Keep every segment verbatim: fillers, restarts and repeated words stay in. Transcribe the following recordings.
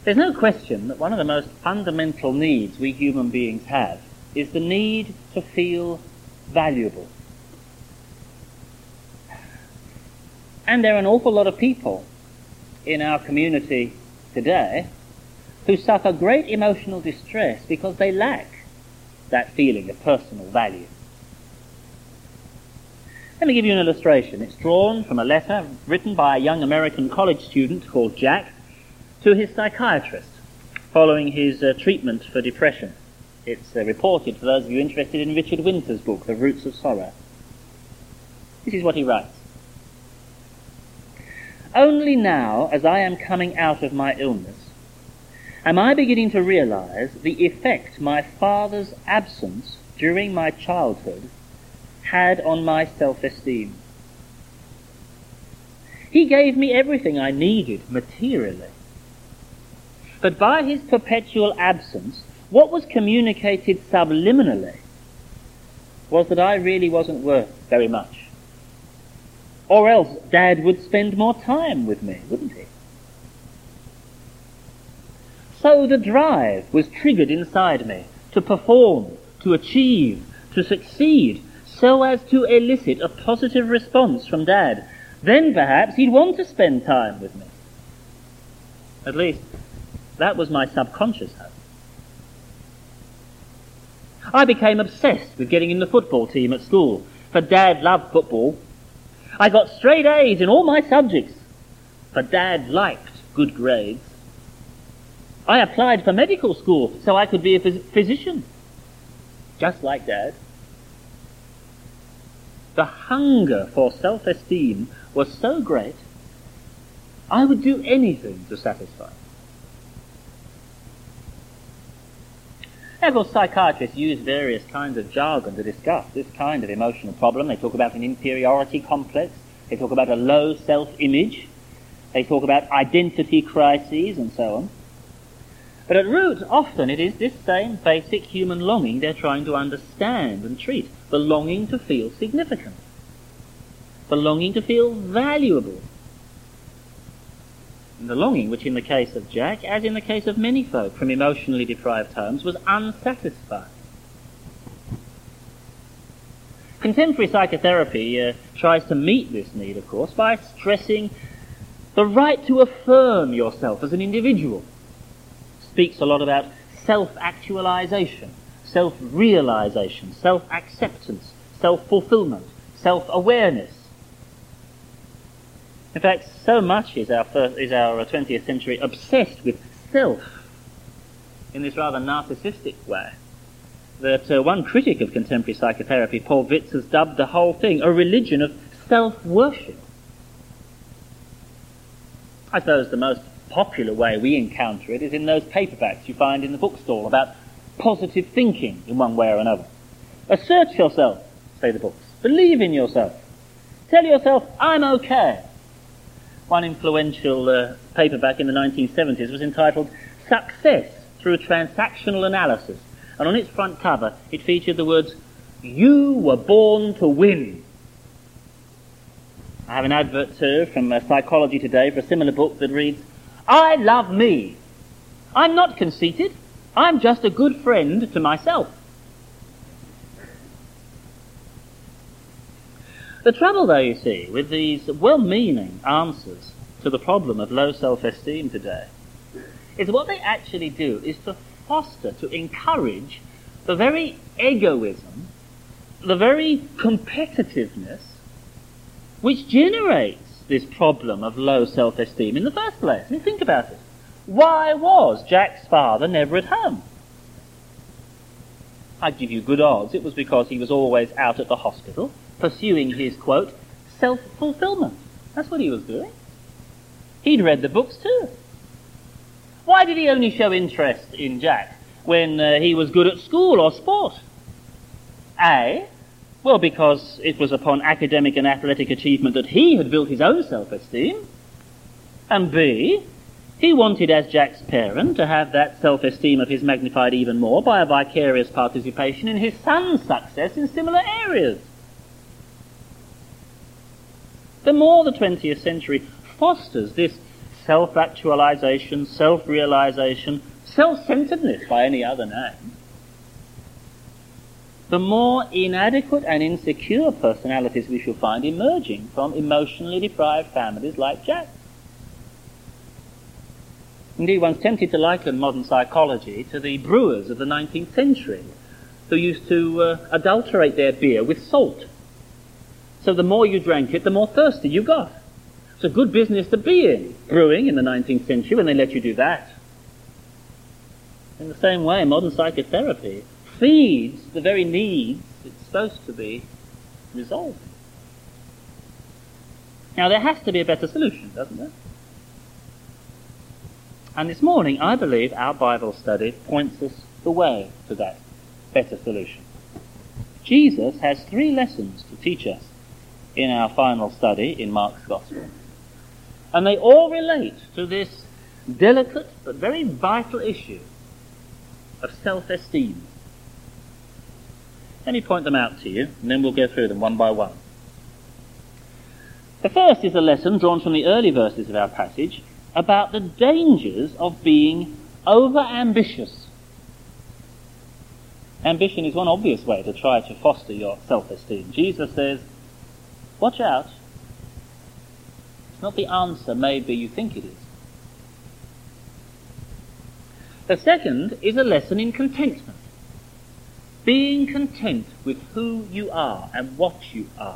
There's no question that one of the most fundamental needs we human beings have is the need to feel valuable. And there are an awful lot of people in our community today who suffer great emotional distress because they lack that feeling of personal value. Let me give you an illustration. It's drawn from a letter written by a young American college student called Jack to his psychiatrist following his uh, treatment for depression. It's uh, reported for those of you interested in Richard Winter's book, The Roots of Sorrow. This is what he writes. Only now, as I am coming out of my illness, am I beginning to realize the effect my father's absence during my childhood had on my self-esteem. He gave me everything I needed materially. But by his perpetual absence, what was communicated subliminally was that I really wasn't worth very much. Or else Dad would spend more time with me, wouldn't he? So the drive was triggered inside me to perform, to achieve, to succeed, so as to elicit a positive response from Dad. Then perhaps he'd want to spend time with me. At least, that was my subconscious hope. I became obsessed with getting in the football team at school, for Dad loved football. I got straight A's in all my subjects, for Dad liked good grades. I applied for medical school so I could be a phys- physician, just like Dad. The hunger for self-esteem was so great, I would do anything to satisfy it. Several psychiatrists use various kinds of jargon to discuss this kind of emotional problem. They talk about an inferiority complex, they talk about a low self-image, they talk about identity crises and so on. But at root, often it is this same basic human longing they're trying to understand and treat, the longing to feel significant, the longing to feel valuable, and the longing which in the case of Jack, as in the case of many folk from emotionally deprived homes, was unsatisfied. Contemporary psychotherapy uh, tries to meet this need, of course, by stressing the right to affirm yourself as an individual. Speaks a lot about self-actualization, self-realization, self-acceptance, self-fulfillment, self-awareness. In fact, so much is our first, is our twentieth century obsessed with self in this rather narcissistic way that uh, one critic of contemporary psychotherapy, Paul Vitz, has dubbed the whole thing a religion of self-worship. I suppose the most popular way we encounter it is in those paperbacks you find in the bookstall about positive thinking in one way or another. Assert yourself, say the books. Believe in yourself. Tell yourself, I'm okay. One influential uh, paperback in the nineteen seventies was entitled Success Through Transactional Analysis, and on its front cover it featured the words, "You were born to win." I have an advert too from uh, Psychology Today for a similar book that reads, "I love me. I'm not conceited. I'm just a good friend to myself." The trouble, though, you see, with these well-meaning answers to the problem of low self-esteem today is what they actually do is to foster, to encourage the very egoism, the very competitiveness which generates this problem of low self-esteem in the first place. I mean, think about it. Why was Jack's father never at home? I'd give you good odds it was because he was always out at the hospital, pursuing his, quote, self-fulfillment. That's what he was doing. He'd read the books too. Why did he only show interest in Jack when uh, he was good at school or sport? A, well, because it was upon academic and athletic achievement that he had built his own self-esteem. And B, he wanted, as Jack's parent, to have that self-esteem of his magnified even more by a vicarious participation in his son's success in similar areas. The more the twentieth century fosters this self-actualization, self-realization, self-centeredness by any other name, the more inadequate and insecure personalities we shall find emerging from emotionally deprived families like Jack's. Indeed, one's tempted to liken modern psychology to the brewers of the nineteenth century, who used to uh, adulterate their beer with salt. So the more you drank it, the more thirsty you got. It's a good business to be in, brewing in the nineteenth century, when they let you do that. In the same way, modern psychotherapy feeds the very needs it's supposed to be resolving. Now, there has to be a better solution, doesn't there? And this morning, I believe our Bible study points us the way to that better solution. Jesus has three lessons to teach us in our final study in Mark's Gospel. And they all relate to this delicate but very vital issue of self-esteem. Let me point them out to you, and then we'll go through them one by one. The first is a lesson drawn from the early verses of our passage about the dangers of being over-ambitious. Ambition is one obvious way to try to foster your self-esteem. Jesus says, watch out. It's not the answer maybe you think it is. The second is a lesson in contentment. Being content with who you are and what you are.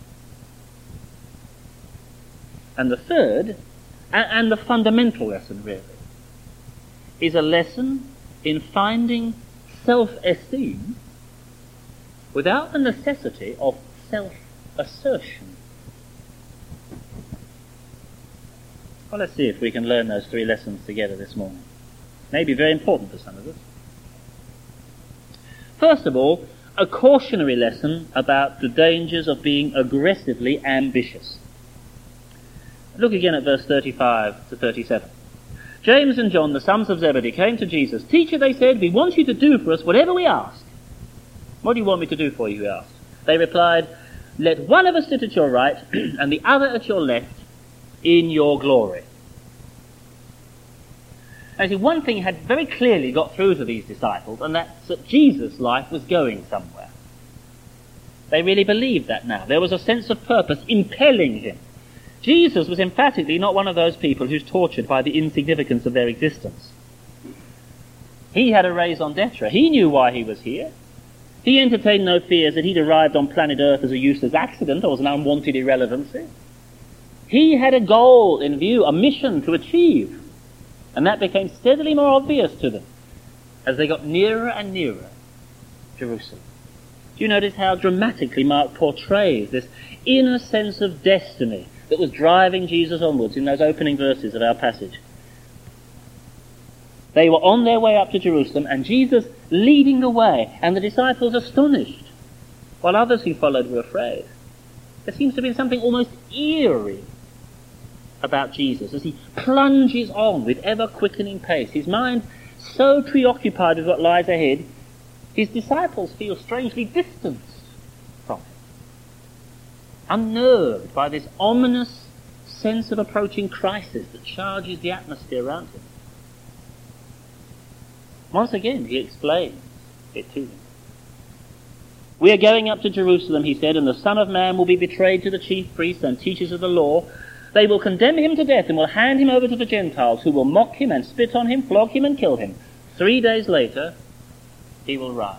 And the third, and the fundamental lesson really, is a lesson in finding self-esteem without the necessity of self-assertion. Well, let's see if we can learn those three lessons together this morning. May be very important for some of us. First of all, a cautionary lesson about the dangers of being aggressively ambitious. Look again at verse thirty-five to thirty-seven. James and John, the sons of Zebedee, came to Jesus. Teacher, they said, we want you to do for us whatever we ask. What do you want me to do for you, he asked. They replied, let one of us sit at your right and the other at your left in your glory. Now, see, one thing had very clearly got through to these disciples, and that's that Jesus' life was going somewhere. They really believed that now. There was a sense of purpose impelling him. Jesus was emphatically not one of those people who's tortured by the insignificance of their existence. He had a raison d'etre. He knew why he was here. He entertained no fears that he'd arrived on planet Earth as a useless accident or as an unwanted irrelevancy. He had a goal in view, a mission to achieve. And that became steadily more obvious to them as they got nearer and nearer Jerusalem. Do you notice how dramatically Mark portrays this inner sense of destiny that was driving Jesus onwards in those opening verses of our passage? They were on their way up to Jerusalem, and Jesus leading the way, and the disciples astonished, while others who followed were afraid. There seems to be something almost eerie about Jesus as he plunges on with ever-quickening pace, his mind so preoccupied with what lies ahead, his disciples feel strangely distanced from him, unnerved by this ominous sense of approaching crisis that charges the atmosphere around him. Once again, he explains it to them. We are going up to Jerusalem, he said, and the Son of Man will be betrayed to the chief priests and teachers of the law. They will condemn him to death and will hand him over to the Gentiles, who will mock him and spit on him, flog him and kill him. Three days later, he will rise.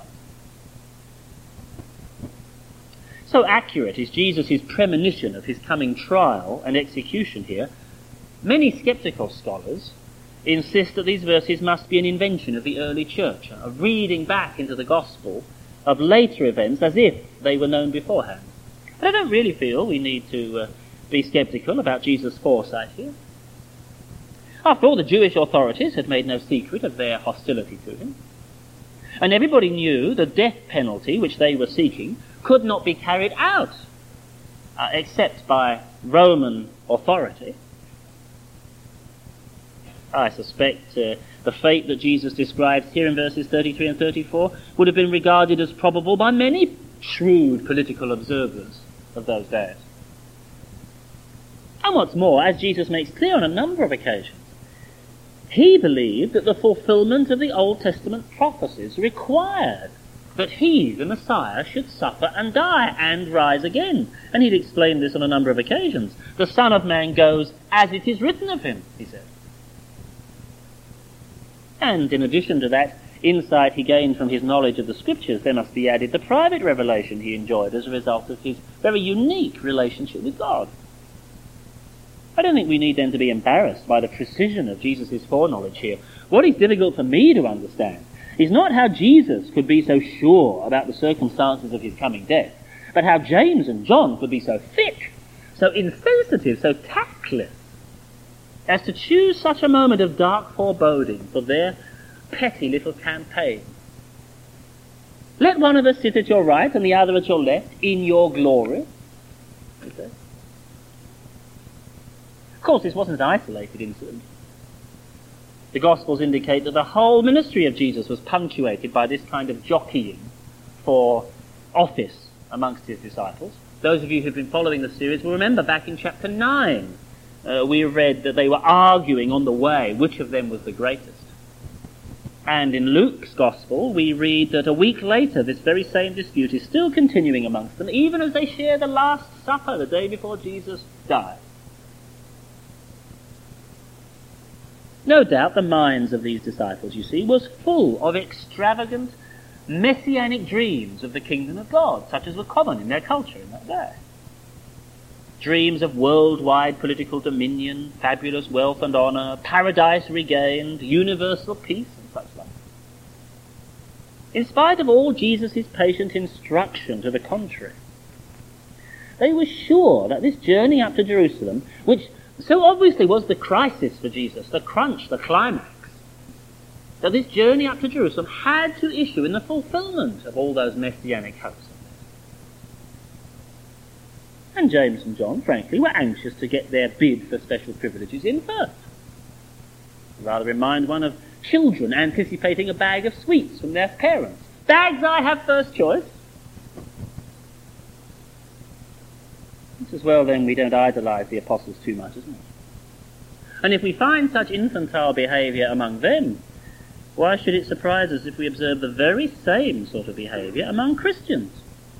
So accurate is Jesus' premonition of his coming trial and execution here, many sceptical scholars insist that these verses must be an invention of the early church, a reading back into the gospel of later events as if they were known beforehand. But I don't really feel we need to uh, be sceptical about Jesus' foresight here. After all, the Jewish authorities had made no secret of their hostility to him, and everybody knew the death penalty which they were seeking could not be carried out uh, except by Roman authority. I suspect uh, the fate that Jesus describes here in verses thirty-three and thirty-four would have been regarded as probable by many shrewd political observers of those days. And what's more, as Jesus makes clear on a number of occasions, he believed that the fulfillment of the Old Testament prophecies required that he, the Messiah, should suffer and die and rise again. And he'd explained this on a number of occasions. The Son of Man goes as it is written of him, he said. And in addition to that insight he gained from his knowledge of the Scriptures, there must be added the private revelation he enjoyed as a result of his very unique relationship with God. I don't think we need then to be embarrassed by the precision of Jesus' foreknowledge here. What is difficult for me to understand is not how Jesus could be so sure about the circumstances of his coming death, but how James and John could be so thick, so insensitive, so tactless, as to choose such a moment of dark foreboding for their petty little campaign. Let one of us sit at your right and the other at your left in your glory. Okay. Of course, this wasn't an isolated incident. The Gospels indicate that the whole ministry of Jesus was punctuated by this kind of jockeying for office amongst his disciples. Those of you who've been following the series will remember back in chapter nine, uh, we read that they were arguing on the way which of them was the greatest. And in Luke's Gospel, we read that a week later this very same dispute is still continuing amongst them, even as they share the Last Supper the day before Jesus died. No doubt the minds of these disciples, you see, was full of extravagant messianic dreams of the kingdom of God, such as were common in their culture in that day. Dreams of worldwide political dominion, fabulous wealth and honour, paradise regained, universal peace, and such like. In spite of all Jesus' patient instruction to the contrary, they were sure that this journey up to Jerusalem, which so obviously was the crisis for Jesus, the crunch, the climax, that this journey up to Jerusalem had to issue in the fulfillment of all those messianic hopes. And James and John, frankly, were anxious to get their bid for special privileges in first. Rather remind one of children anticipating a bag of sweets from their parents. Bags, I have first choice. It's as well then we don't idolize the apostles too much, isn't it? And if we find such infantile behaviour among them, why should it surprise us if we observe the very same sort of behaviour among Christians?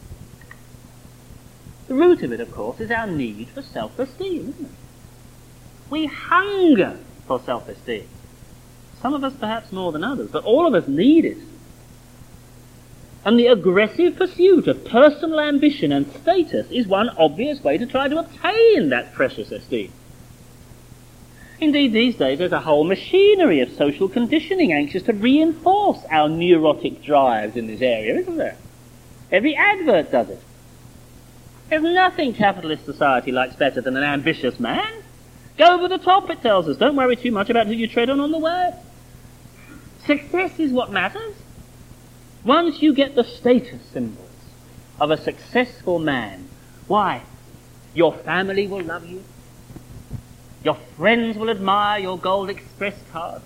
The root of it, of course, is our need for self-esteem, isn't it? We hunger for self-esteem. Some of us perhaps more than others, but all of us need it. And the aggressive pursuit of personal ambition and status is one obvious way to try to obtain that precious esteem. Indeed, these days there's a whole machinery of social conditioning anxious to reinforce our neurotic drives in this area, isn't there? Every advert does it. There's nothing capitalist society likes better than an ambitious man. Go over the top, it tells us. Don't worry too much about who you tread on on the way. Success is what matters. Once you get the status symbols of a successful man, why? Your family will love you. Your friends will admire your Gold Express card.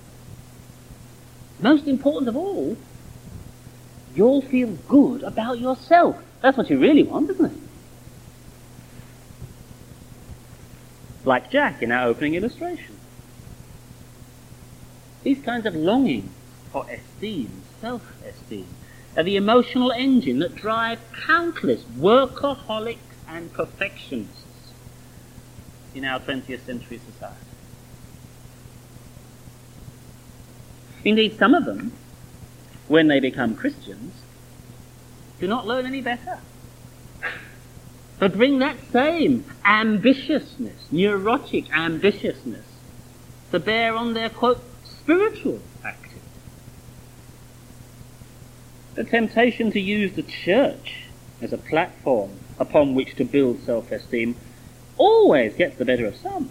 Most important of all, you'll feel good about yourself. That's what you really want, isn't it? Like Jack in our opening illustration. These kinds of longings for esteem, self-esteem, are the emotional engine that drive countless workaholics and perfectionists in our twentieth century society. Indeed, some of them, when they become Christians, do not learn any better, but bring that same ambitiousness, neurotic ambitiousness, to bear on their, quote, spiritual activity. The temptation to use the church as a platform upon which to build self-esteem always gets the better of some.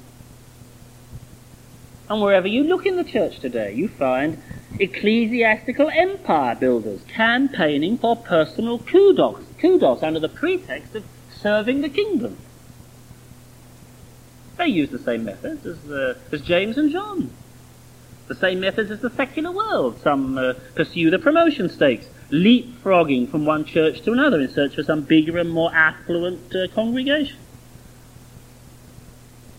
And wherever you look in the church today, you find ecclesiastical empire builders campaigning for personal kudos, kudos under the pretext of serving the kingdom. They use the same methods as, uh, as James and John. The same methods as the secular world. Some uh, pursue the promotion stakes, leapfrogging from one church to another in search for some bigger and more affluent uh, congregation.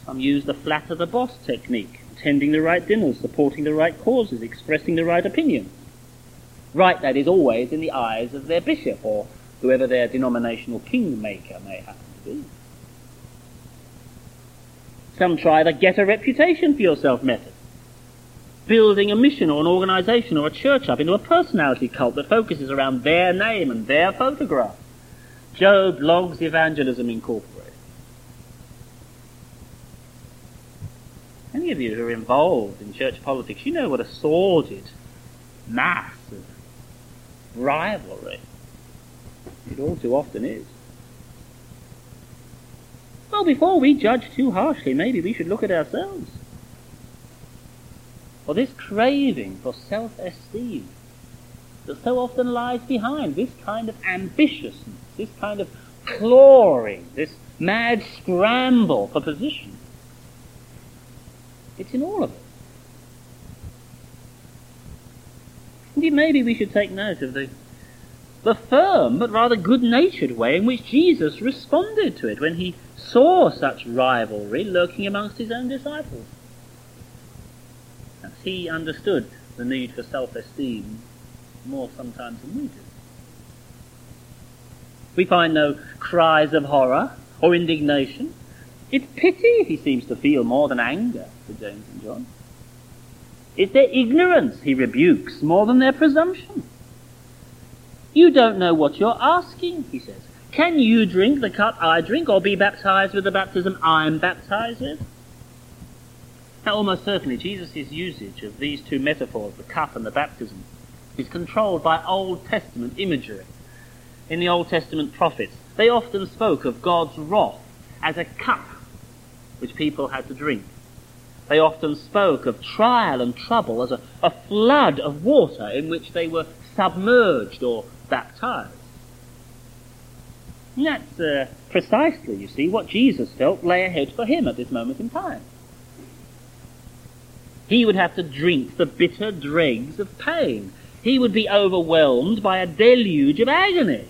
Some use the flatter-the-boss technique, attending the right dinners, supporting the right causes, expressing the right opinions. Right, that is, always in the eyes of their bishop or whoever their denominational kingmaker may happen to be. Some try the get a reputation for yourself method, building a mission or an organisation or a church up into a personality cult that focuses around their name and their photograph. Joe Bloggs Evangelism Incorporated. Any of you who are involved in church politics, you know what a sordid mass of rivalry it all too often is. Well, before we judge too harshly, maybe we should look at ourselves. For this craving for self-esteem that so often lies behind this kind of ambitiousness, this kind of clawing, this mad scramble for position. It's in all of us. Indeed, maybe we should take note of the, the firm but rather good-natured way in which Jesus responded to it when he saw such rivalry lurking amongst his own disciples. As he understood the need for self-esteem more sometimes than we do. We find no cries of horror or indignation. It's pity he seems to feel more than anger for James and John. It's their ignorance he rebukes more than their presumption. You don't know what you're asking, he says. Can you drink the cup I drink or be baptized with the baptism I'm baptized with? Now, almost certainly, Jesus' usage of these two metaphors, the cup and the baptism, is controlled by Old Testament imagery. In the Old Testament prophets, they often spoke of God's wrath as a cup which people had to drink. They often spoke of trial and trouble as a, a flood of water in which they were submerged or baptized. And that's uh, precisely, you see, what Jesus felt lay ahead for him at this moment in time. He would have to drink the bitter dregs of pain. He would be overwhelmed by a deluge of agony.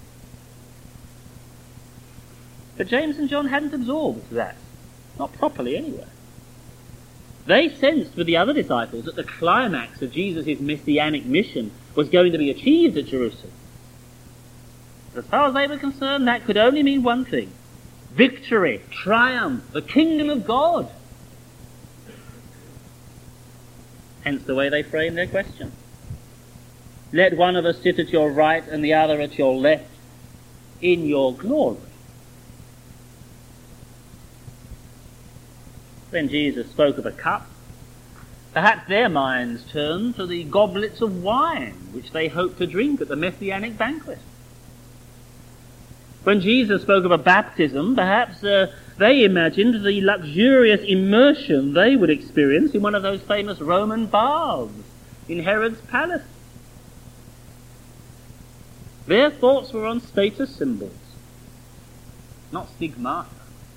But James and John hadn't absorbed that. Not properly, anyway. They sensed with the other disciples that the climax of Jesus' messianic mission was going to be achieved at Jerusalem. As far as they were concerned, that could only mean one thing. Victory, triumph, the kingdom of God. Hence the way they framed their question. Let one of us sit at your right and the other at your left in your glory. When Jesus spoke of a cup, perhaps their minds turned to the goblets of wine which they hoped to drink at the messianic banquet. When Jesus spoke of a baptism, perhaps uh, they imagined the luxurious immersion they would experience in one of those famous Roman baths in Herod's palace. Their thoughts were on status symbols, not stigmata.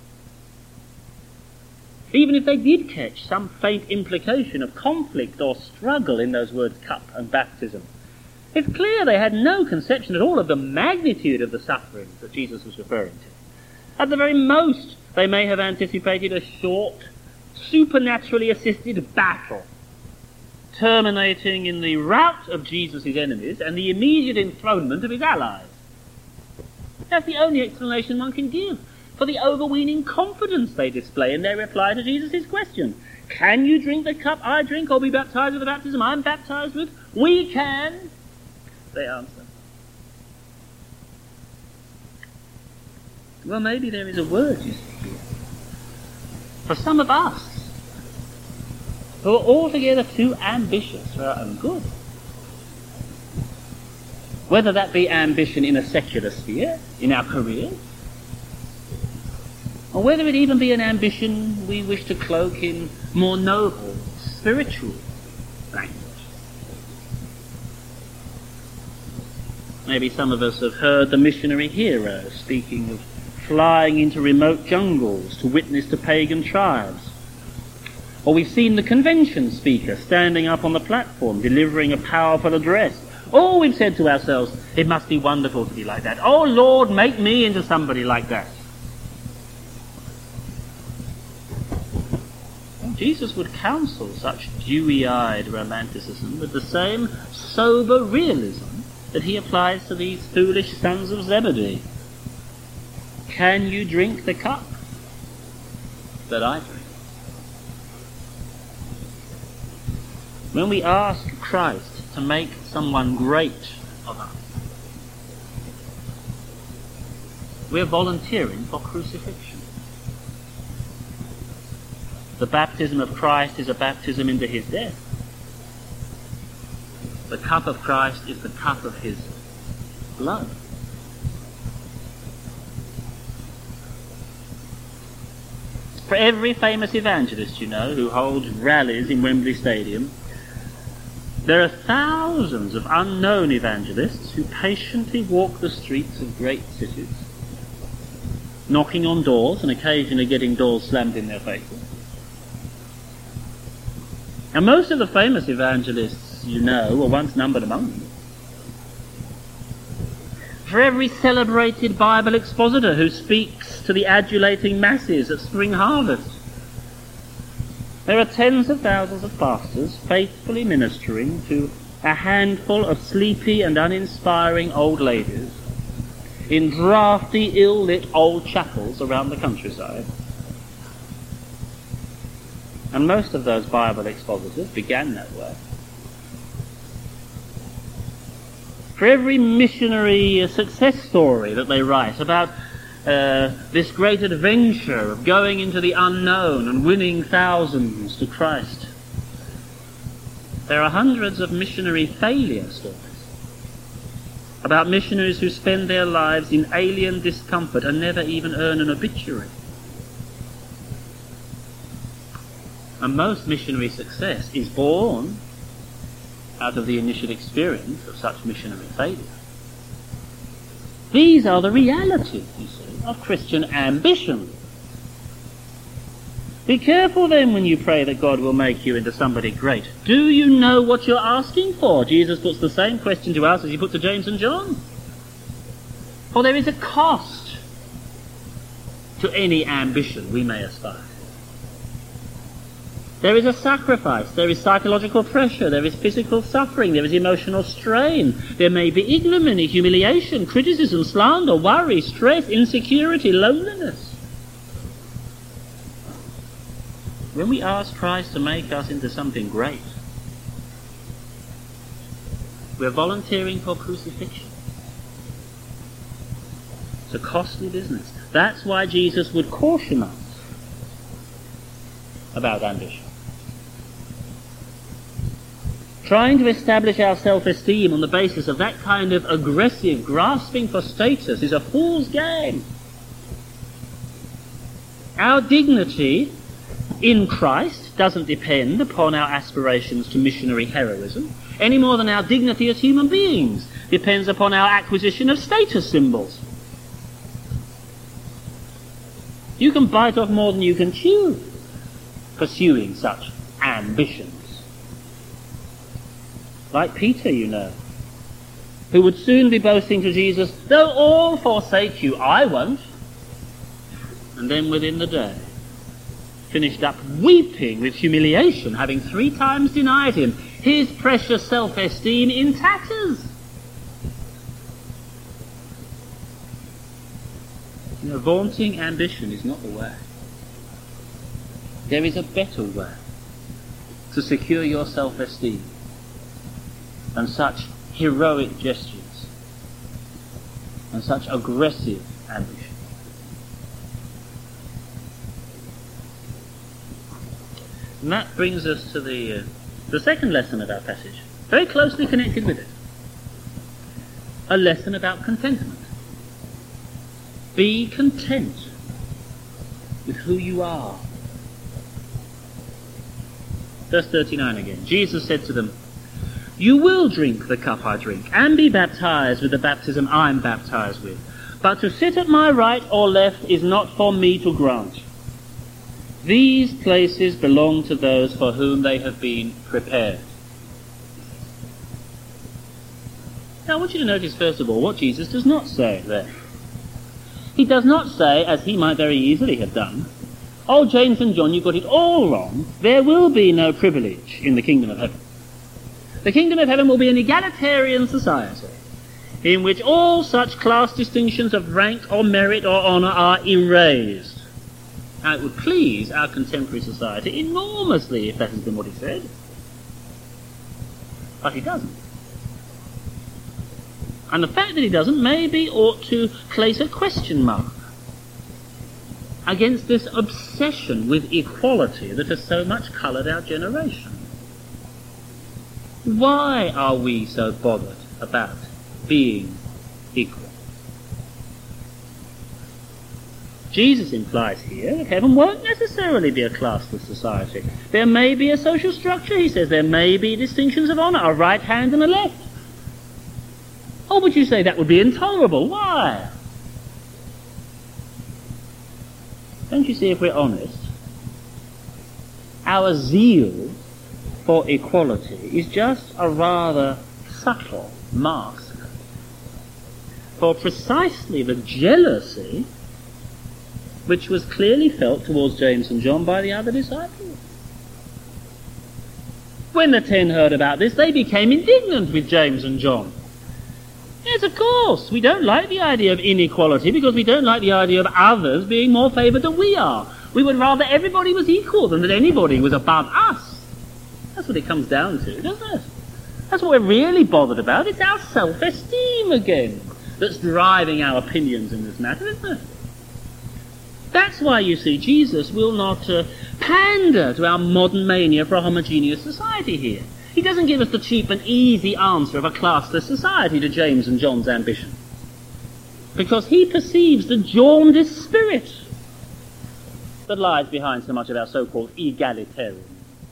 Even if they did catch some faint implication of conflict or struggle in those words cup and baptism, it's clear they had no conception at all of the magnitude of the sufferings that Jesus was referring to. At the very most, they may have anticipated a short, supernaturally assisted battle, terminating in the rout of Jesus' enemies and the immediate enthronement of his allies. That's the only explanation one can give for the overweening confidence they display in their reply to Jesus' question. Can you drink the cup I drink or be baptized with the baptism I'm baptized with? We can, they answer. Well, maybe there is a word, you see, here. For some of us, who are altogether too ambitious for our own good. Whether that be ambition in a secular sphere, in our careers, or whether it even be an ambition we wish to cloak in more noble, spiritual language. Maybe some of us have heard the missionary hero speaking of flying into remote jungles to witness to pagan tribes. Or we've seen the convention speaker standing up on the platform delivering a powerful address. Or we've said to ourselves, it must be wonderful to be like that. Oh Lord, make me into somebody like that. Jesus would counsel such dewy-eyed romanticism with the same sober realism that he applies to these foolish sons of Zebedee. Can you drink the cup that I drink? When we ask Christ to make someone great of us, we're volunteering for crucifixion. The baptism of Christ is a baptism into his death. The cup of Christ is the cup of his blood. For every famous evangelist, you know, who holds rallies in Wembley Stadium, there are thousands of unknown evangelists who patiently walk the streets of great cities, knocking on doors and occasionally getting doors slammed in their faces. And most of the famous evangelists, you know, were once numbered among them. For every celebrated Bible expositor who speaks to the adulating masses at spring harvest, there are tens of thousands of pastors faithfully ministering to a handful of sleepy and uninspiring old ladies in drafty, ill-lit old chapels around the countryside. And most of those Bible expositors began that way. For every missionary success story that they write about uh, this great adventure of going into the unknown and winning thousands to Christ, there are hundreds of missionary failure stories about missionaries who spend their lives in alien discomfort and never even earn an obituary. And most missionary success is born out of the initial experience of such missionary failure. These are the realities, you see, of Christian ambition. Be careful then when you pray that God will make you into somebody great. Do you know what you're asking for? Jesus puts the same question to us as he put to James and John. For there is a cost to any ambition we may aspire. There is a sacrifice, there is psychological pressure, there is physical suffering, there is emotional strain, there may be ignominy, humiliation, criticism, slander, worry, stress, insecurity, loneliness. When we ask Christ to make us into something great, we're volunteering for crucifixion. It's a costly business. That's why Jesus would caution us about ambition. Trying to establish our self-esteem on the basis of that kind of aggressive grasping for status is a fool's game. Our dignity in Christ doesn't depend upon our aspirations to missionary heroism, any more than our dignity as human beings depends upon our acquisition of status symbols. You can bite off more than you can chew pursuing such ambitions. Like Peter, you know, who would soon be boasting to Jesus, "Though all forsake you, I won't." And then within the day, finished up weeping with humiliation, having three times denied him, his precious self-esteem in tatters. You know, vaunting ambition is not the way. There is a better way to secure your self-esteem than such heroic gestures and such aggressive ambition. And that brings us to the, uh, the second lesson of our passage, very closely connected with it. A lesson about contentment. Be content with who you are. Verse thirty-nine again. Jesus said to them, "You will drink the cup I drink, and be baptized with the baptism I'm baptized with. But to sit at my right or left is not for me to grant. These places belong to those for whom they have been prepared." Now I want you to notice first of all what Jesus does not say there. He does not say, as he might very easily have done, oh, James and John, you got it all wrong. There will be no privilege in the kingdom of heaven. The kingdom of heaven will be an egalitarian society in which all such class distinctions of rank or merit or honour are erased. Now, it would please our contemporary society enormously if that has been what he said. But he doesn't. And the fact that he doesn't maybe ought to place a question mark against this obsession with equality that has so much coloured our generation. Why are we so bothered about being equal? Jesus implies here that heaven won't necessarily be a classless society. There may be a social structure, he says. There may be distinctions of honour, a right hand and a left. Oh, would you say that would be intolerable? Why? Don't you see, if we're honest, our zeal for equality is just a rather subtle mask for precisely the jealousy which was clearly felt towards James and John by the other disciples. When the ten heard about this, they became indignant with James and John. Yes, of course, we don't like the idea of inequality because we don't like the idea of others being more favoured than we are. We would rather everybody was equal than that anybody was above us. That's what it comes down to, doesn't it? That's what we're really bothered about. It's our self-esteem again that's driving our opinions in this matter, isn't it? That's why, you see, Jesus will not uh, pander to our modern mania for a homogeneous society here. He doesn't give us the cheap and easy answer of a classless society to James and John's ambition, because he perceives the jaundiced spirit that lies behind so much of our so-called egalitarianism.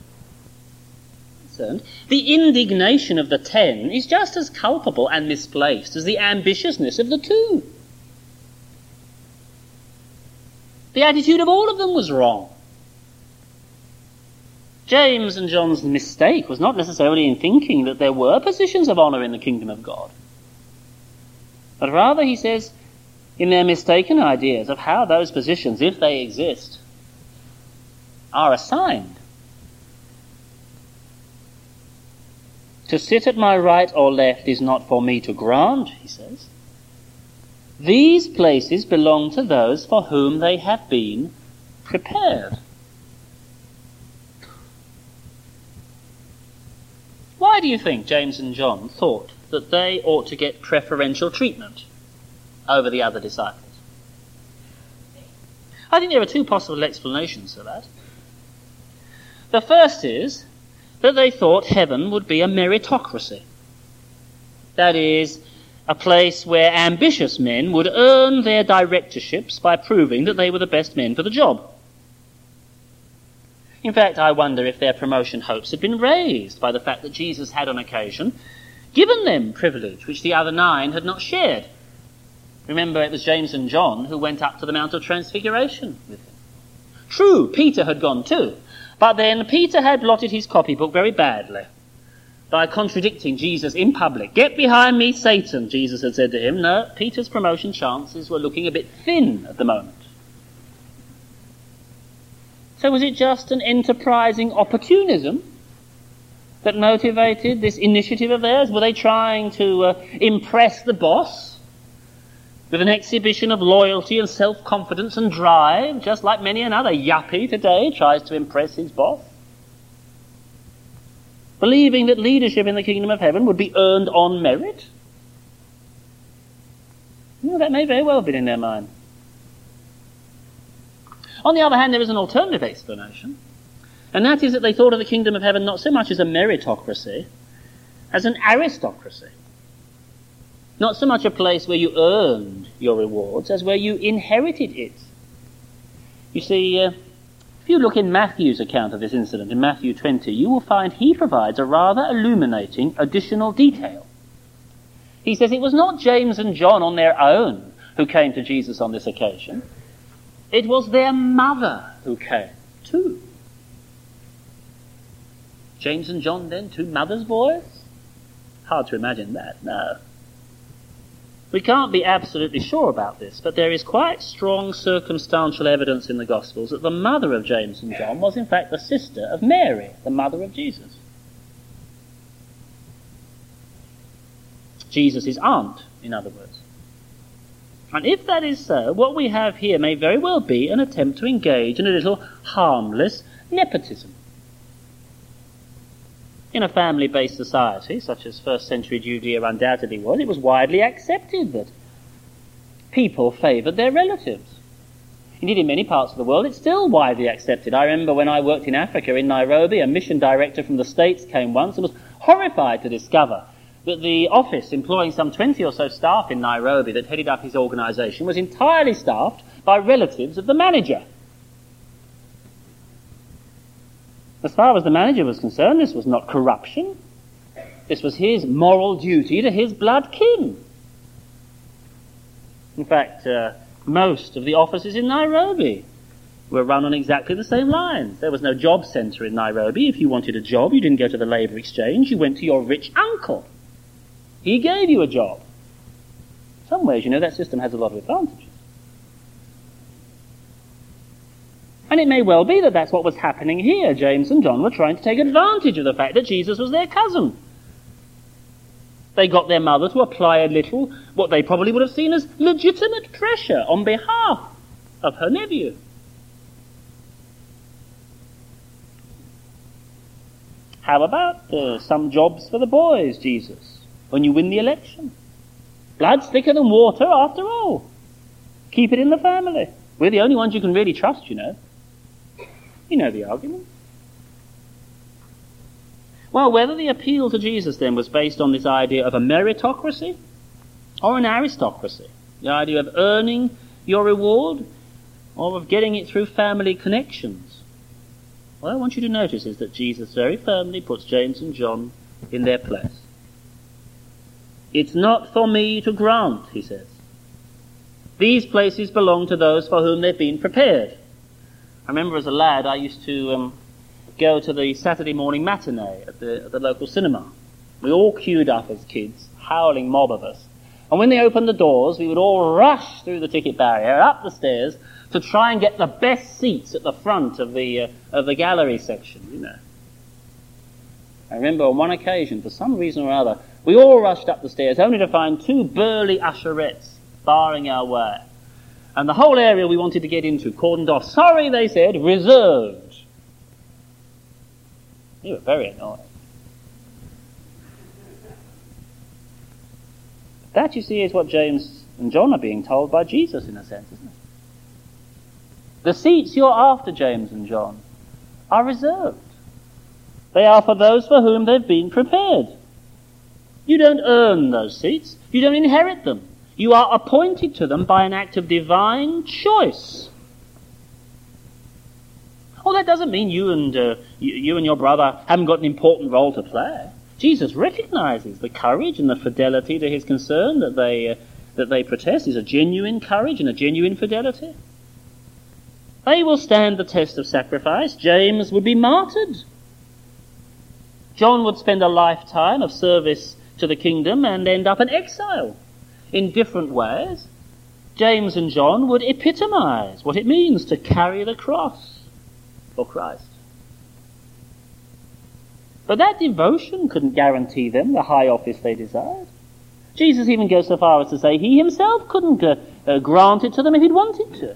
The indignation of the ten is just as culpable and misplaced as the ambitiousness of the two. The attitude of all of them was wrong. James and John's mistake was not necessarily in thinking that there were positions of honour in the kingdom of God, but rather, he says, in their mistaken ideas of how those positions, if they exist, are assigned. To sit at my right or left is not for me to grant, he says. These places belong to those for whom they have been prepared. Why do you think James and John thought that they ought to get preferential treatment over the other disciples? I think there are two possible explanations for that. The first is that they thought heaven would be a meritocracy. That is, a place where ambitious men would earn their directorships by proving that they were the best men for the job. In fact, I wonder if their promotion hopes had been raised by the fact that Jesus had on occasion given them privilege which the other nine had not shared. Remember, it was James and John who went up to the Mount of Transfiguration with him. True, Peter had gone too, but then Peter had blotted his copybook very badly by contradicting Jesus in public. "Get behind me, Satan," Jesus had said to him. No, Peter's promotion chances were looking a bit thin at the moment. So was it just an enterprising opportunism that motivated this initiative of theirs? Were they trying to uh, impress the boss with an exhibition of loyalty and self-confidence and drive, just like many another yuppie today tries to impress his boss? Believing that leadership in the kingdom of heaven would be earned on merit? Well, that may very well have been in their mind. On the other hand, there is an alternative explanation, and that is that they thought of the kingdom of heaven not so much as a meritocracy as an aristocracy. Not so much a place where you earned your rewards as where you inherited it. You see, uh, if you look in Matthew's account of this incident, in Matthew twenty, you will find he provides a rather illuminating additional detail. He says it was not James and John on their own who came to Jesus on this occasion. It was their mother who came too. James and John then, two mothers' boys? Hard to imagine that, no. We can't be absolutely sure about this, but there is quite strong circumstantial evidence in the Gospels that the mother of James and John was in fact the sister of Mary, the mother of Jesus. Jesus' aunt, in other words. And if that is so, what we have here may very well be an attempt to engage in a little harmless nepotism. In a family-based society, such as first century Judea undoubtedly was, it was widely accepted that people favoured their relatives. Indeed, in many parts of the world, it's still widely accepted. I remember when I worked in Africa, in Nairobi, a mission director from the States came once and was horrified to discover that the office employing some twenty or so staff in Nairobi that headed up his organisation was entirely staffed by relatives of the manager. As far as the manager was concerned, this was not corruption. This was his moral duty to his blood kin. In fact, uh, most of the offices in Nairobi were run on exactly the same lines. There was no job centre in Nairobi. If you wanted a job, you didn't go to the labour exchange. You went to your rich uncle. He gave you a job. In some ways, you know, that system has a lot of advantages. And it may well be that that's what was happening here. James and John were trying to take advantage of the fact that Jesus was their cousin. They got their mother to apply a little, what they probably would have seen as legitimate pressure on behalf of her nephew. How about uh, some jobs for the boys, Jesus? When you win the election. Blood's thicker than water, after all. Keep it in the family. We're the only ones you can really trust, you know. You know the argument. Well, whether the appeal to Jesus then was based on this idea of a meritocracy or an aristocracy, the idea of earning your reward or of getting it through family connections, what I want you to notice is that Jesus very firmly puts James and John in their place. It's not for me to grant, he says. These places belong to those for whom they've been prepared. I remember as a lad I used to um, go to the Saturday morning matinee at the, at the local cinema. We all queued up as kids, howling mob of us. And when they opened the doors, we would all rush through the ticket barrier, up the stairs, to try and get the best seats at the front of the, uh, of the gallery section, you know. I remember on one occasion, for some reason or other, we all rushed up the stairs only to find two burly usherettes barring our way. And the whole area we wanted to get into cordoned off. Sorry, they said, reserved. We were very annoyed. That, you see, is what James and John are being told by Jesus, in a sense, isn't it? The seats you're after, James and John, are reserved. They are for those for whom they've been prepared. You don't earn those seats. You don't inherit them. You are appointed to them by an act of divine choice. Oh, that doesn't mean you and uh, you, you and your brother haven't got an important role to play. Jesus recognizes the courage and the fidelity to his concern that they uh, that they protest is a genuine courage and a genuine fidelity. They will stand the test of sacrifice. James would be martyred. John would spend a lifetime of service to the kingdom and end up in exile. In different ways, James and John would epitomize what it means to carry the cross for Christ. But that devotion couldn't guarantee them the high office they desired. Jesus even goes so far as to say he himself couldn't uh, uh, grant it to them if he'd wanted to.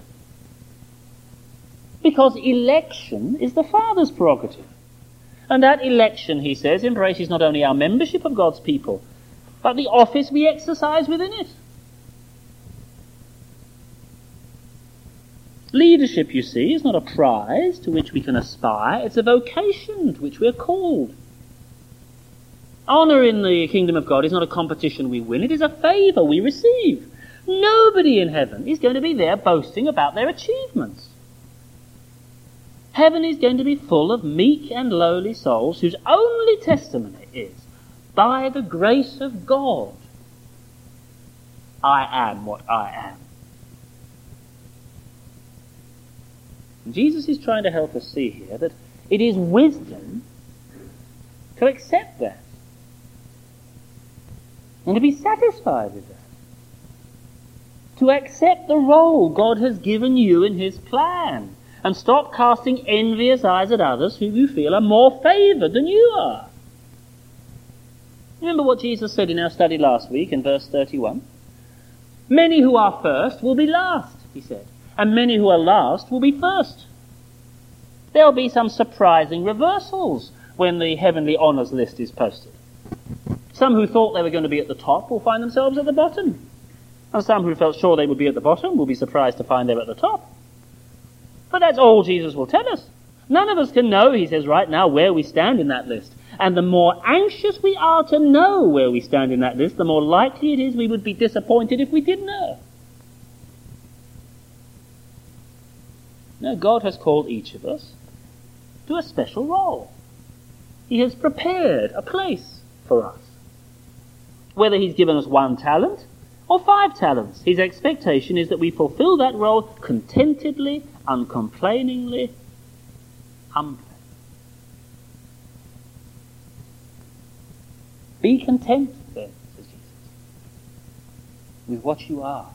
Because election is the Father's prerogative. And that election, he says, embraces not only our membership of God's people, but the office we exercise within it. Leadership, you see, is not a prize to which we can aspire. It's a vocation to which we are called. Honour in the kingdom of God is not a competition we win. It is a favour we receive. Nobody in heaven is going to be there boasting about their achievements. Heaven is going to be full of meek and lowly souls whose only testimony is, by the grace of God, I am what I am. And Jesus is trying to help us see here that it is wisdom to accept that and to be satisfied with that. to accept the role God has given you in his plan, and stop casting envious eyes at others who you feel are more favoured than you are. Remember what Jesus said in our study last week in verse thirty-one? Many who are first will be last, he said, and many who are last will be first. There'll be some surprising reversals when the heavenly honours list is posted. Some who thought they were going to be at the top will find themselves at the bottom. And some who felt sure they would be at the bottom will be surprised to find they're at the top. But that's all Jesus will tell us. None of us can know, he says right now, where we stand in that list. And the more anxious we are to know where we stand in that list, the more likely it is we would be disappointed if we did know. Now, God has called each of us to a special role. He has prepared a place for us. Whether he's given us one talent or five talents, his expectation is that we fulfill that role contentedly, uncomplainingly, humbly. Be content, then, says Jesus, with what you are.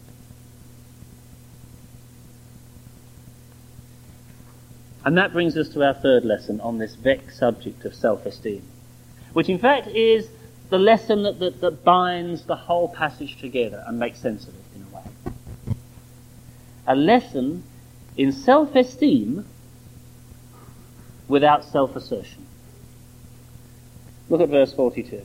And that brings us to our third lesson on this vexed subject of self-esteem, which in fact is the lesson that, that, that binds the whole passage together and makes sense of it in a way. A lesson in self-esteem without self-assertion. Look at verse forty-two.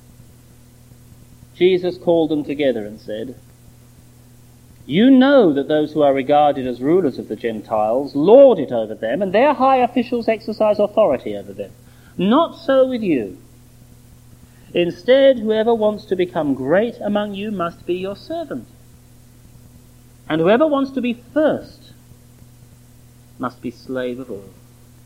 Jesus called them together and said, "You know that those who are regarded as rulers of the Gentiles lord it over them, and their high officials exercise authority over them. Not so with you. Instead, whoever wants to become great among you must be your servant. And whoever wants to be first must be slave of all."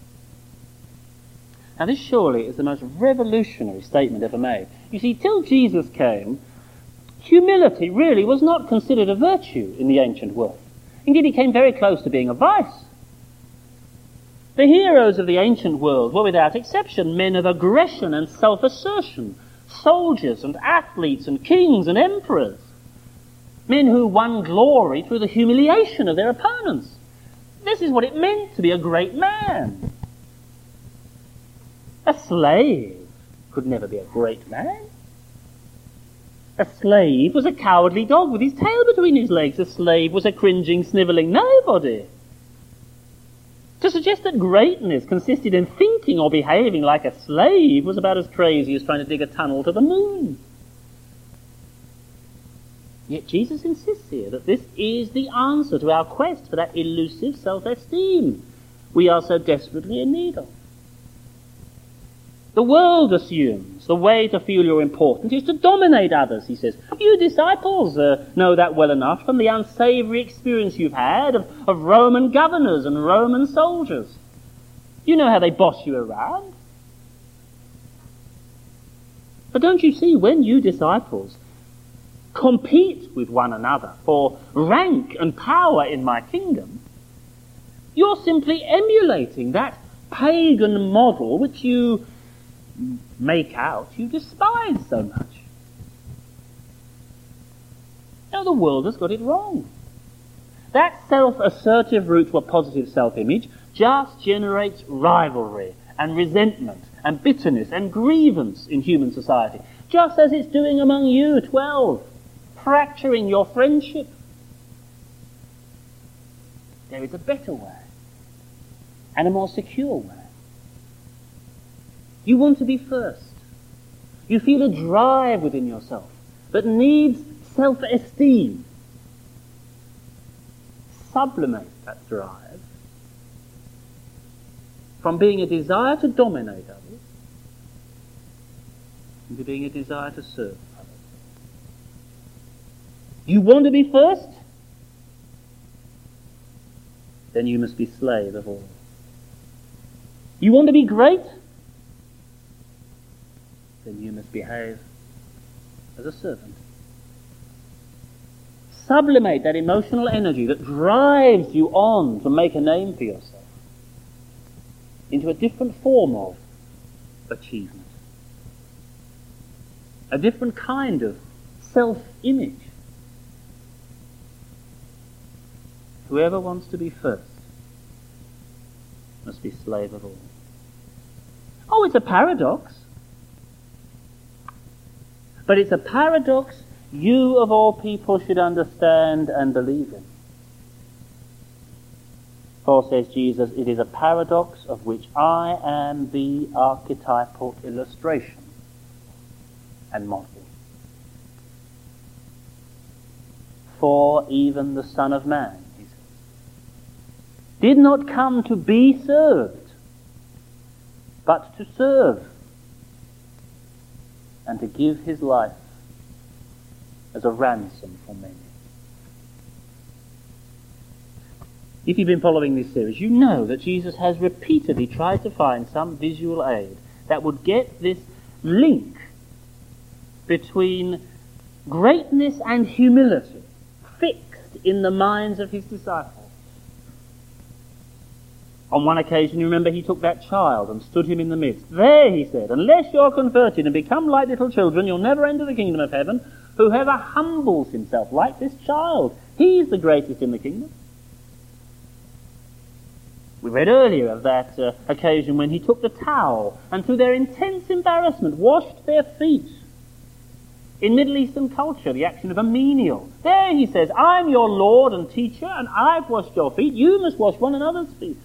Now this surely is the most revolutionary statement ever made. You see, till Jesus came, humility really was not considered a virtue in the ancient world. Indeed, it came very close to being a vice. The heroes of the ancient world were without exception men of aggression and self-assertion, soldiers and athletes and kings and emperors, men who won glory through the humiliation of their opponents. This is what it meant to be a great man. A slave could never be a great man. A slave was a cowardly dog with his tail between his legs. A slave was a cringing, snivelling nobody. To suggest that greatness consisted in thinking or behaving like a slave was about as crazy as trying to dig a tunnel to the moon. Yet Jesus insists here that this is the answer to our quest for that elusive self-esteem we are so desperately in need of. The world assumes the way to feel you're important is to dominate others, he says. You disciples uh, know that well enough from the unsavoury experience you've had of, of Roman governors and Roman soldiers. You know how they boss you around. But don't you see, when you disciples compete with one another for rank and power in my kingdom, you're simply emulating that pagan model which you make out you despise so much. Now the world has got it wrong. That self-assertive route to a positive self-image just generates rivalry and resentment and bitterness and grievance in human society, just as it's doing among you twelve, fracturing your friendship. There is a better way and a more secure way. You want to be first. You feel a drive within yourself that needs self-esteem. Sublimate that drive from being a desire to dominate others into being a desire to serve others. You want to be first? Then you must be slave of all. You want to be great? Then you must behave as a servant. Sublimate that emotional energy that drives you on to make a name for yourself into a different form of achievement. A different kind of self-image. whoever wants to be first must be slave of all. Oh, it's a paradox. But it's a paradox you of all people should understand and believe in. For, says Jesus, it is a paradox of which I am the archetypal illustration and model. For even the Son of Man, he says, did not come to be served, but to serve, and to give his life as a ransom for many. If you've been following this series, you know that Jesus has repeatedly tried to find some visual aid that would get this link between greatness and humility fixed in the minds of his disciples. On one occasion, you remember, he took that child and stood him in the midst. There, he said, unless you're converted and become like little children, you'll never enter the kingdom of heaven. Whoever humbles himself like this child, he's the greatest in the kingdom. We read earlier of that uh, occasion when he took the towel and through their intense embarrassment washed their feet. In Middle Eastern culture, the action of a menial. There he says, I'm your Lord and teacher, and I've washed your feet. You must wash one another's feet.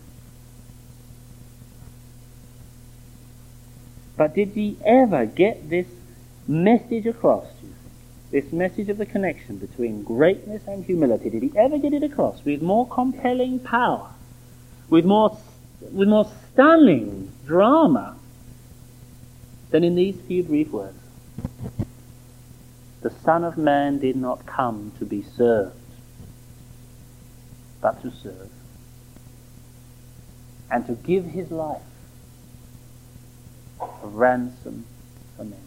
But did he ever get this message across, do you think? This message of the connection between greatness and humility, did he ever get it across with more compelling power, with more, with more stunning drama than in these few brief words? The Son of Man did not come to be served, but to serve, and to give his life a ransom for many.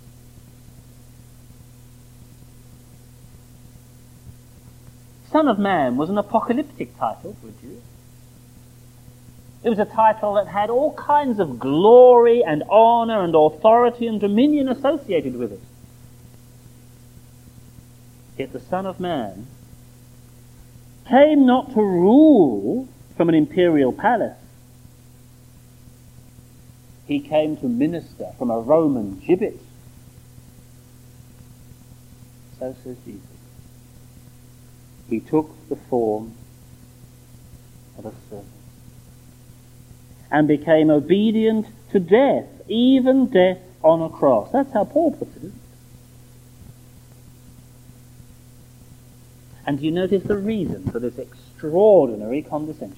Son of Man was an apocalyptic title for a Jew. It was a title that had all kinds of glory and honor and authority and dominion associated with it. Yet the Son of Man came not to rule from an imperial palace. He came to minister from a Roman gibbet. So says Jesus. He took the form of a servant and became obedient to death, even death on a cross. That's how Paul puts it, isn't it? And do you notice the reason for this extraordinary condescension?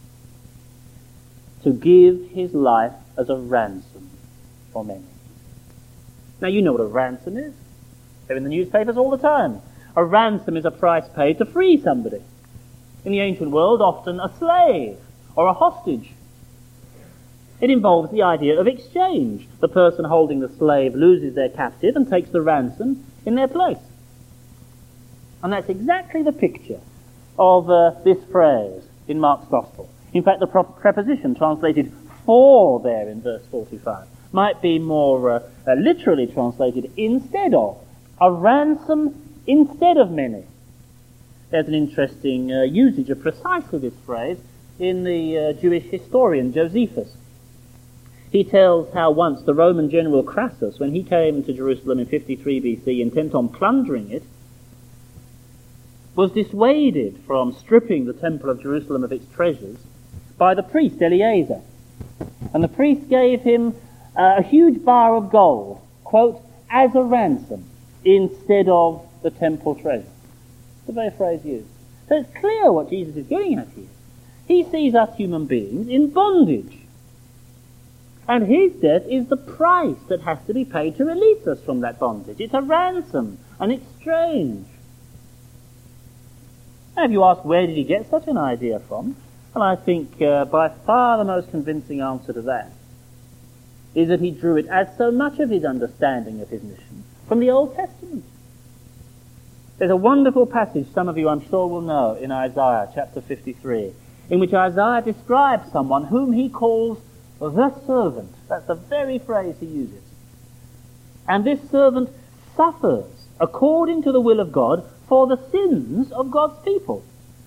To give his life as a ransom for many. Now you know what a ransom is. They're in the newspapers all the time. A ransom is a price paid to free somebody. In the ancient world, often a slave or a hostage. It involves the idea of exchange. The person holding the slave loses their captive and takes the ransom in their place. And that's exactly the picture of uh, this phrase in Mark's Gospel. In fact, the pro- preposition translated for there in verse forty-five might be more uh, uh, literally translated instead of. A ransom instead of many. There's an interesting uh, usage of precisely this phrase in the uh, Jewish historian Josephus. He tells how once the Roman general Crassus, when he came to Jerusalem in fifty-three B C intent on plundering it, was dissuaded from stripping the temple of Jerusalem of its treasures by the priest Eleazar. And the priest gave him uh, a huge bar of gold, quote, as a ransom, instead of the temple treasure. The very phrase used. So it's clear what Jesus is getting at here. He sees us human beings in bondage. And his death is the price that has to be paid to release us from that bondage. It's a ransom, an exchange. Now, if you ask where did he get such an idea from, well, I think uh, by far the most convincing answer to that is that he drew it, as so much of his understanding of his mission, from the Old Testament. There's a wonderful passage some of you I'm sure will know in Isaiah chapter fifty-three, in which Isaiah describes someone whom he calls the servant. That's the very phrase he uses. And this servant suffers according to the will of God for the sins of God's people.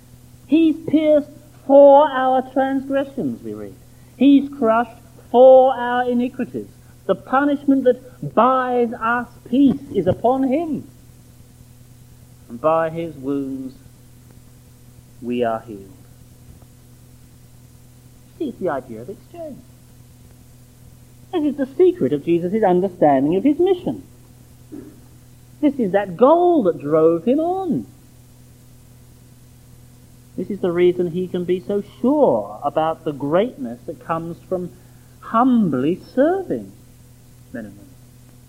He's pierced for our transgressions, we read. He's crushed for our iniquities. The punishment that buys us peace is upon him. And by his wounds we are healed. See, it's the idea of exchange. This is the secret of Jesus' understanding of his mission. This is that goal that drove him on. This is the reason he can be so sure about the greatness that comes from humbly serving men and women.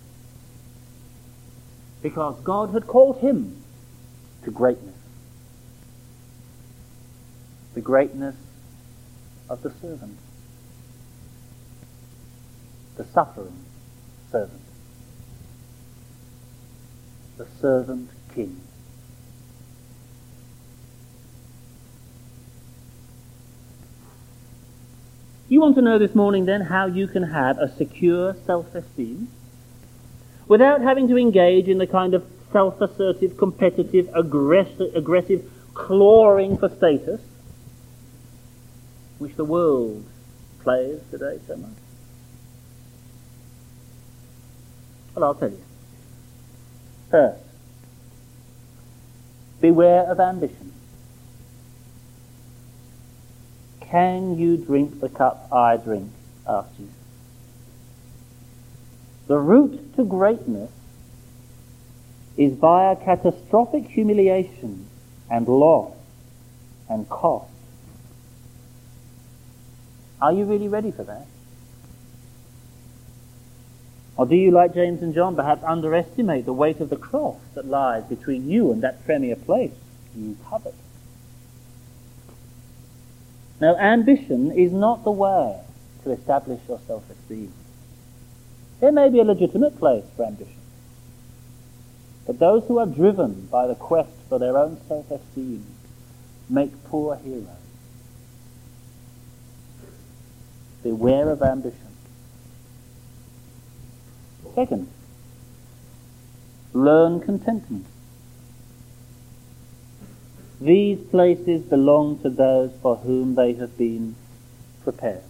Because God had called him to greatness. The greatness of the servant. The suffering servant. The servant king. You want to know this morning then how you can have a secure self-esteem without having to engage in the kind of self-assertive, competitive, aggressive, aggressive clawing for status which the world plays today so much? Well, I'll tell you. First, beware of ambition. Can you drink the cup I drink? asked Jesus. The route to greatness is via catastrophic humiliation and loss and cost. Are you really ready for that? Or do you, like James and John, perhaps underestimate the weight of the cross that lies between you and that premier place you covet? Now, ambition is not the way to establish your self-esteem. There may be a legitimate place for ambition. But those who are driven by the quest for their own self-esteem make poor heroes. Beware of ambition. Second, learn contentment. These places belong to those for whom they have been prepared.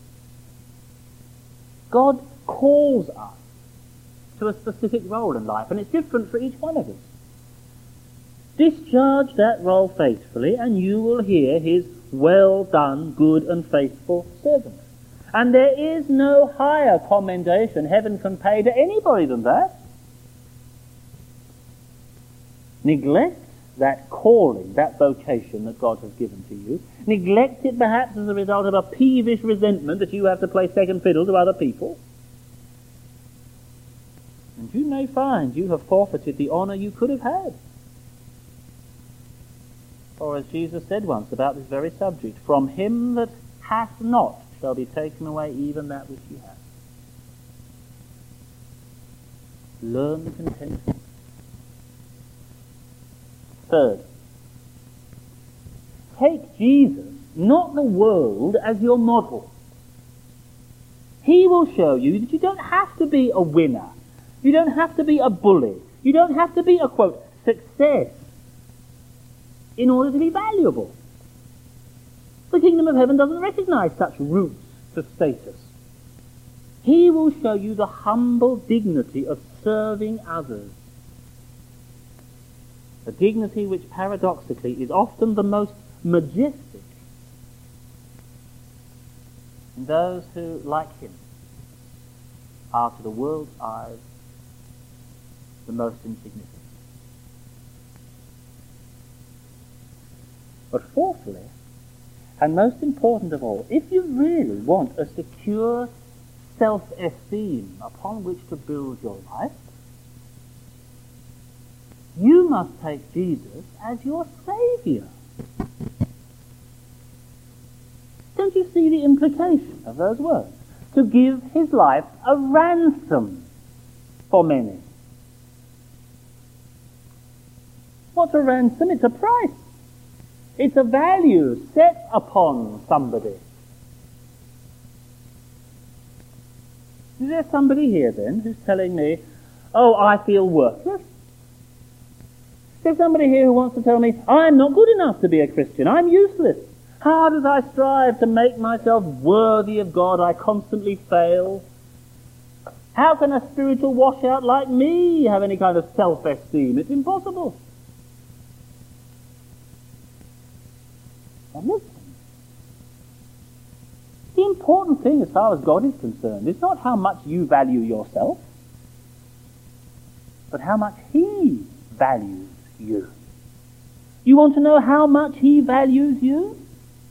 God calls us to a specific role in life, and it's different for each one of us. Discharge that role faithfully, and you will hear his well done, good and faithful servant. And there is no higher commendation heaven can pay to anybody than that. Neglect that calling, that vocation that God has given to you. Neglect it perhaps as a result of a peevish resentment that you have to play second fiddle to other people. And you may find you have forfeited the honour you could have had. Or as Jesus said once about this very subject, from him that hath not shall be taken away even that which you have. Learn contentment. Third, take Jesus, not the world, as your model. He will show you that you don't have to be a winner. You don't have to be a bully. You don't have to be a, quote, success in order to be valuable. The kingdom of heaven doesn't recognize such routes to status. He will show you the humble dignity of serving others. A dignity which paradoxically is often the most majestic in those who, like him, are to the world's eyes the most insignificant. But fourthly, and most important of all, if you really want a secure self-esteem upon which to build your life, you must take Jesus as your Saviour. Don't you see the implication of those words? To give his life a ransom for many. What's a ransom? It's a price. It's a value set upon somebody. Is there somebody here then who's telling me, oh, I feel worthless? Is There's somebody here who wants to tell me, I'm not good enough to be a Christian. I'm useless. Hard as I strive to make myself worthy of God, I constantly fail. How can a spiritual washout like me have any kind of self-esteem? It's impossible. And listen, the important thing as far as God is concerned is not how much you value yourself, but how much He values you. You want to know how much He values you?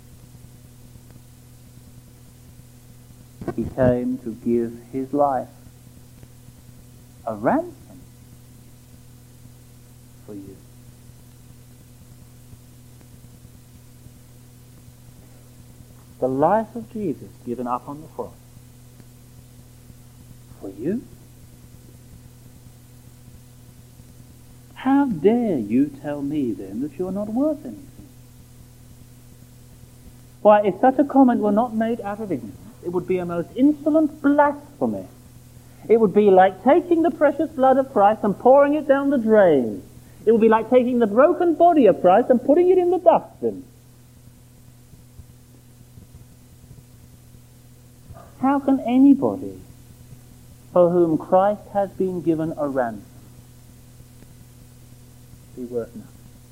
He came to give His life a ransom for you. The life of Jesus given up on the cross for you? How dare you tell me then that you're not worth anything? Why, if such a comment were not made out of ignorance, it would be a most insolent blasphemy. It would be like taking the precious blood of Christ and pouring it down the drain. It would be like taking the broken body of Christ and putting it in the dustbin. How can anybody for whom Christ has been given a ransom be worth nothing?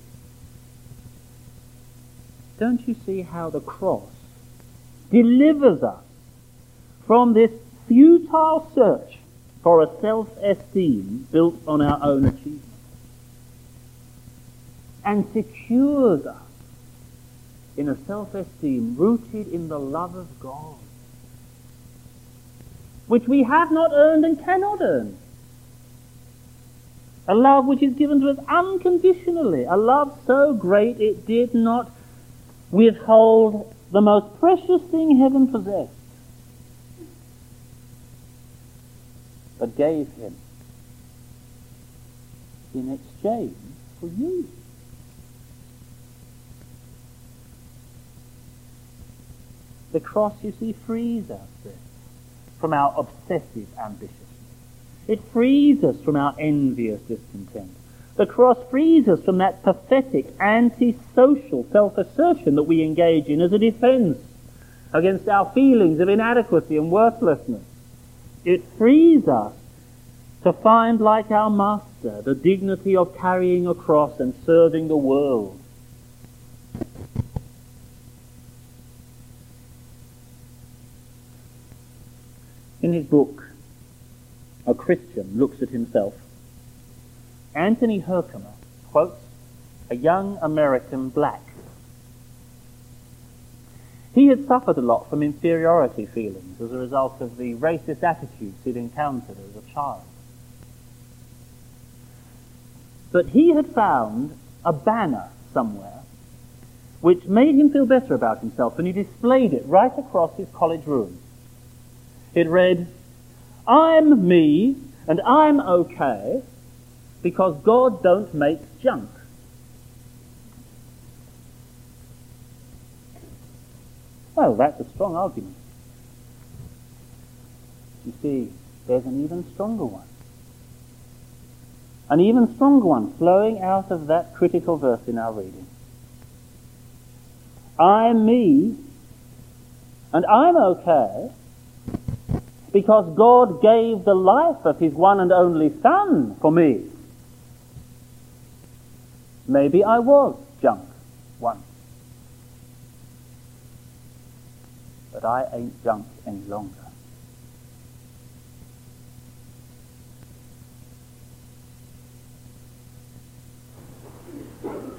Don't you see how the cross delivers us from this futile search for a self-esteem built on our own achievement, and secures us in a self-esteem rooted in the love of God, which we have not earned and cannot earn. A love which is given to us unconditionally, a love so great it did not withhold the most precious thing heaven possessed, but gave Him in exchange for you. The cross, you see, frees us then from our obsessive ambition. It frees us from our envious discontent. The cross frees us from that pathetic, anti-social self-assertion that we engage in as a defense against our feelings of inadequacy and worthlessness. It frees us to find, like our Master, the dignity of carrying a cross and serving the world. In his book, A Christian Looks at Himself, Anthony Herkimer quotes a young American black. He had suffered a lot from inferiority feelings as a result of the racist attitudes he'd encountered as a child. But he had found a banner somewhere which made him feel better about himself, and he displayed it right across his college room. It read, "I'm me, and I'm okay, because God don't make junk." Well, that's a strong argument. You see, there's an even stronger one. An even stronger one flowing out of that critical verse in our reading. I'm me, and I'm okay, because God gave the life of His one and only Son for me. Maybe I was junk once, but I ain't junk any longer.